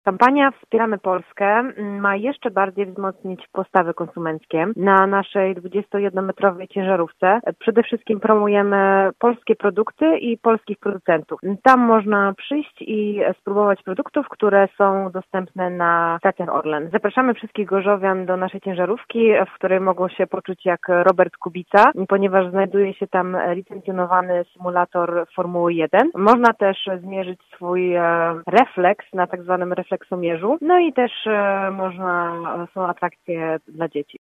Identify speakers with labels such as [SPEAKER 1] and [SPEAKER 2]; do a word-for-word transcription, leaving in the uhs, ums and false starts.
[SPEAKER 1] Kampania Wspieramy Polskę ma jeszcze bardziej wzmocnić postawy konsumenckie na naszej dwudziestojednometrowej ciężarówce. Przede wszystkim promujemy polskie produkty i polskich producentów. Tam można przyjść i spróbować produktów, które są dostępne na stacjach Orlen. Zapraszamy wszystkich gorzowian do naszej ciężarówki, w której mogą się poczuć jak Robert Kubica, ponieważ znajduje się tam licencjonowany symulator Formuły jeden. Można też zmierzyć swój refleks na tak zwanym refleksomierzu. No i też e, można, są atrakcje dla dzieci.